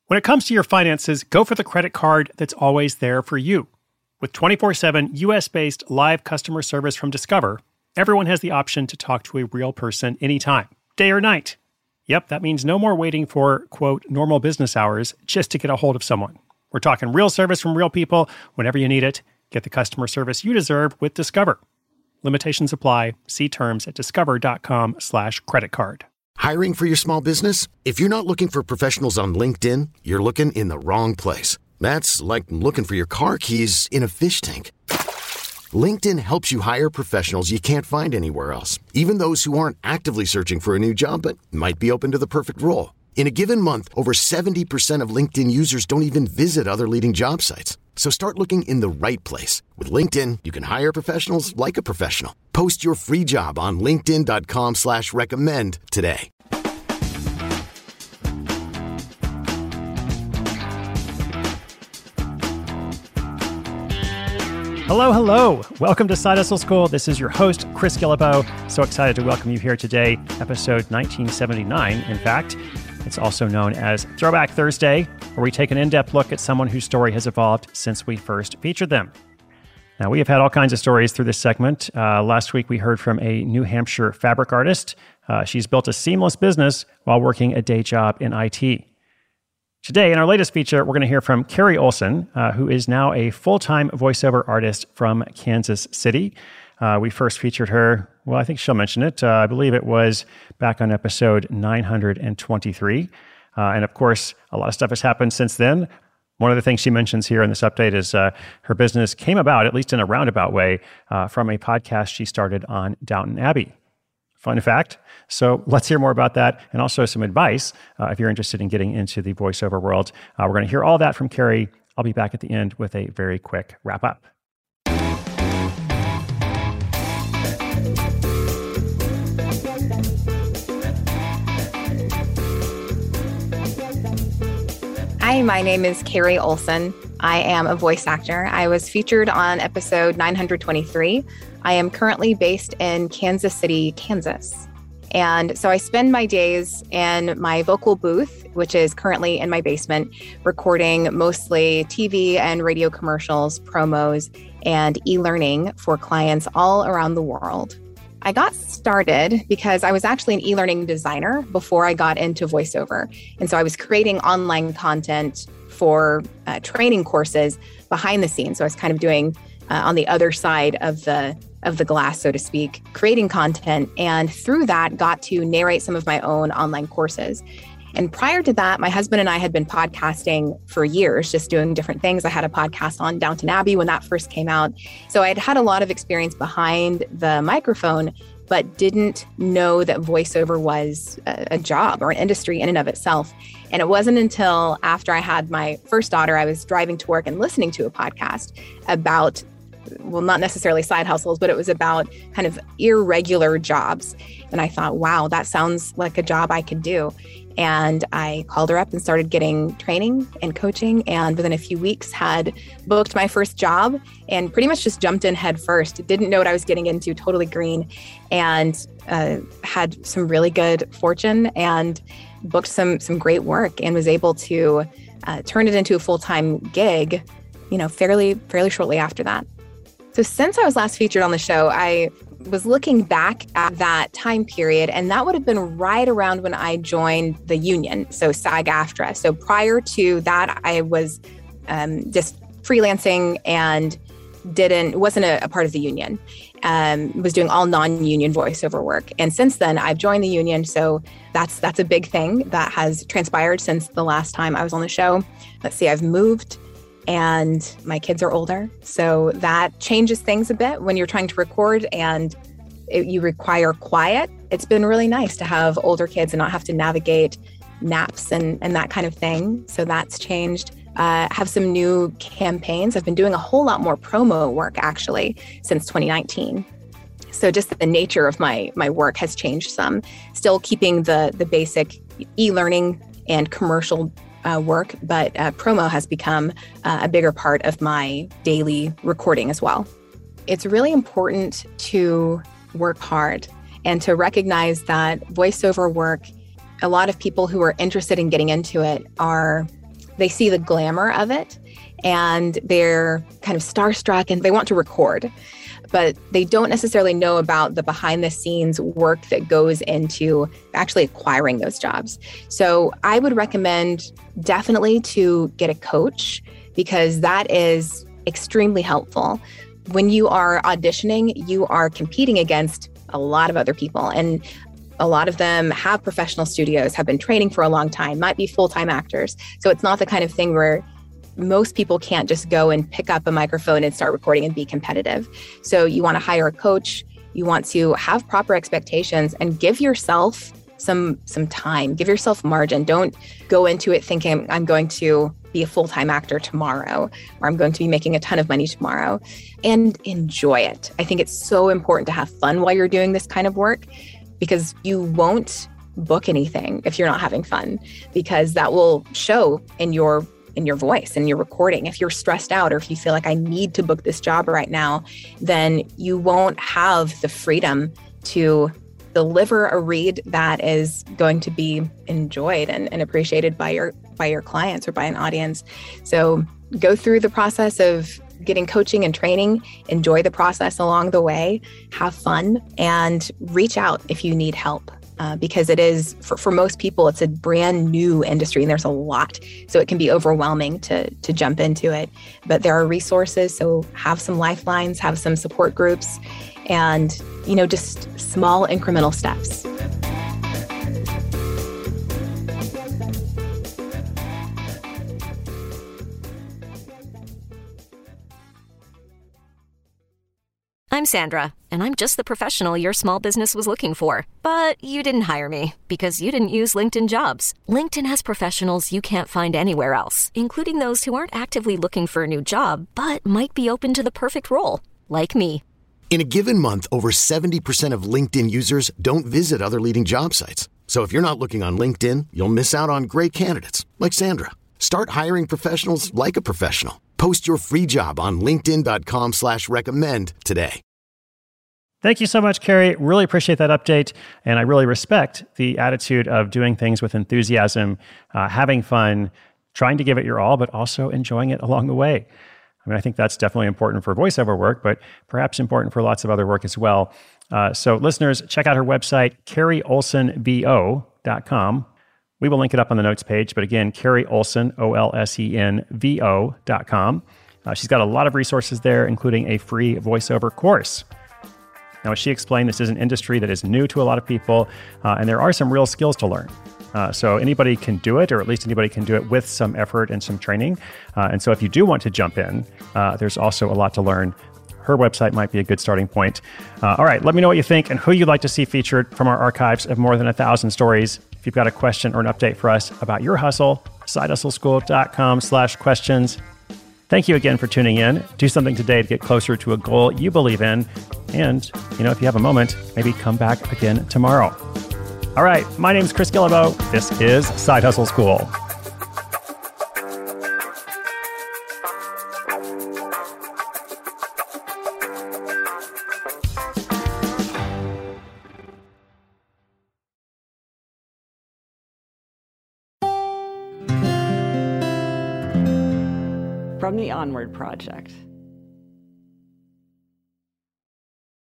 When it comes to your finances, go for the credit card that's always there for you. With 24/7 US-based live customer service from Discover, everyone has the option to talk to a real person anytime, day or night. Yep, that means no more waiting for, quote, normal business hours just to get a hold of someone. We're talking real service from real people whenever you need it. Get the customer service you deserve with Discover. Limitations apply. See terms at discover.com/creditcard. Hiring for your small business? If you're not looking for professionals on LinkedIn, you're looking in the wrong place. That's like looking for your car keys in a fish tank. LinkedIn helps you hire professionals you can't find anywhere else, even those who aren't actively searching for a new job but might be open to the perfect role. In a given month, over 70% of LinkedIn users don't even visit other leading job sites. So start looking in the right place. With LinkedIn, you can hire professionals like a professional. Post your free job on linkedin.com/recommend today. Hello. Welcome to Side Hustle School. This is your host, Chris Guillebeau. So excited to welcome you here today, episode 1979, in fact. It's also known as Throwback Thursday, where we take an in-depth look at someone whose story has evolved since we first featured them. Now, we have had all kinds of stories through this segment. Last week, we heard from a New Hampshire fabric artist. She's built a seamless business while working a day job in IT. Today, in our latest feature, we're going to hear from Carrie Olson, who is now a full-time voiceover artist from Kansas City. We first featured her, well, I think she'll mention it. I believe it was back on episode 923. And of course, a lot of stuff has happened since then. One of the things she mentions here in this update is her business came about, at least in a roundabout way, from a podcast she started on Downton Abbey. Fun fact. So let's hear more about that and also some advice if you're interested in getting into the voiceover world. We're going to hear all that from Carrie. I'll be back at the end with a very quick wrap up. Hi, my name is Carrie Olson. I am a voice actor. I was featured on episode 923. I am currently based in Kansas City, Kansas. And so I spend my days in my vocal booth, which is currently in my basement, recording mostly TV and radio commercials, promos, and e-learning for clients all around the world. I got started because I was actually an e-learning designer before I got into voiceover. And so I was creating online content for training courses behind the scenes. So I was kind of doing on the other side of the glass, so to speak, creating content. And through that, got to narrate some of my own online courses. And prior to that, my husband and I had been podcasting for years, just doing different things. I had a podcast on Downton Abbey when that first came out. So I'd had a lot of experience behind the microphone, but didn't know that voiceover was a job or an industry in and of itself. And it wasn't until after I had my first daughter, I was driving to work and listening to a podcast about, well, not necessarily side hustles, but it was about kind of irregular jobs. And I thought, wow, that sounds like a job I could do. And I called her up and started getting training and coaching. And within a few weeks had booked my first job and pretty much just jumped in head first. Didn't know what I was getting into, totally green, and had some really good fortune and booked some great work and was able to turn it into a full-time gig, fairly shortly after that. So since I was last featured on the show, I was looking back at that time period, and that would have been right around when I joined the union, so SAG-AFTRA. So prior to that, I was just freelancing and wasn't a part of the union. Was doing all non-union voiceover work. And since then, I've joined the union. So that's a big thing that has transpired since the last time I was on the show. Let's see, I've moved and my kids are older. So that changes things a bit when you're trying to record and you require quiet. It's been really nice to have older kids and not have to navigate naps and that kind of thing. So that's changed. Have some new campaigns. I've been doing a whole lot more promo work actually since 2019. So just the nature of my work has changed some. Still keeping the basic e-learning and commercial work, but promo has become a bigger part of my daily recording as well. It's really important to work hard and to recognize that voiceover work, a lot of people who are interested in getting into it are they see the glamour of it and they're kind of starstruck and they want to record, but they don't necessarily know about the behind the scenes work that goes into actually acquiring those jobs. So I would recommend definitely to get a coach, because that is extremely helpful. When you are auditioning, you are competing against a lot of other people, and a lot of them have professional studios, have been training for a long time, might be full-time actors. So it's not the kind of thing where most people can't just go and pick up a microphone and start recording and be competitive. So you want to hire a coach, you want to have proper expectations and give yourself some time, give yourself margin. Don't go into it thinking I'm going to be a full-time actor tomorrow, or I'm going to be making a ton of money tomorrow, and enjoy it. I think it's so important to have fun while you're doing this kind of work, because you won't book anything if you're not having fun, because that will show in your voice and your recording. If you're stressed out, or if you feel like I need to book this job right now, then you won't have the freedom to deliver a read that is going to be enjoyed and appreciated by your clients or by an audience. So go through the process of getting coaching and training, enjoy the process along the way, have fun, and reach out if you need help. Because it is, for most people, it's a brand new industry and there's a lot. So it can be overwhelming to jump into it. But there are resources, so have some lifelines, have some support groups, and, just small incremental steps. I'm Sandra, and I'm just the professional your small business was looking for. But you didn't hire me because you didn't use LinkedIn Jobs. LinkedIn has professionals you can't find anywhere else, including those who aren't actively looking for a new job, but might be open to the perfect role, like me. In a given month, over 70% of LinkedIn users don't visit other leading job sites. So if you're not looking on LinkedIn, you'll miss out on great candidates like Sandra. Start hiring professionals like a professional. Post your free job on linkedin.com/recommend today. Thank you so much, Carrie. Really appreciate that update. And I really respect the attitude of doing things with enthusiasm, having fun, trying to give it your all, but also enjoying it along the way. I think that's definitely important for voiceover work, but perhaps important for lots of other work as well. So listeners, check out her website, carrieolsenvo.com. We will link it up on the notes page, but again, Carrie Olsen, OLSENVO.com. She's got a lot of resources there, including a free voiceover course. Now, as she explained, this is an industry that is new to a lot of people, and there are some real skills to learn. So anybody can do it, or at least anybody can do it with some effort and some training. And so if you do want to jump in, there's also a lot to learn. Her website might be a good starting point. All right, let me know what you think and who you'd like to see featured from our archives of more than 1,000 stories. If you've got a question or an update for us about your hustle, sidehustleschool.com/questions. Thank you again for tuning in. Do something today to get closer to a goal you believe in. And, if you have a moment, maybe come back again tomorrow. All right, my name's Chris Guillebeau. This is Side Hustle School. From the Onward Project.